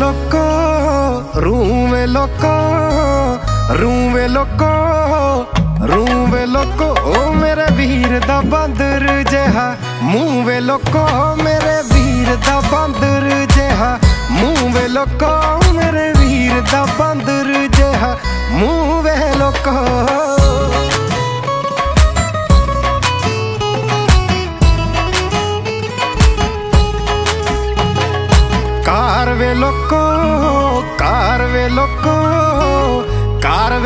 ਲੋਕੋ ਰੂਵੇ ਲੋਕੋ, ਰੂਵੇ ਲੋਕੋ, ਰੂਵੇ ਲੋਕੋ। ਓ ਮੇਰੇ ਵੀਰ ਦਾ ਬਾਂਦਰ ਜਿਹਾ ਮੂੰਹ ਵੇ ਲੋਕੋ, ਮੇਰੇ ਵੀਰ ਦਾ ਬਾਂਦਰ ਜਿਹਾ ਮੂੰਹ ਵੇ ਲੋਕੋ, ਮੇਰੇ ਵੀਰ ਦਾ ਬਾਂਦਰ ਜਿਹਾ ਮੂੰਹ ਵੇ ਲੋਕੋ। ਕਾਰ ਵੇ ਲੋਕੋ,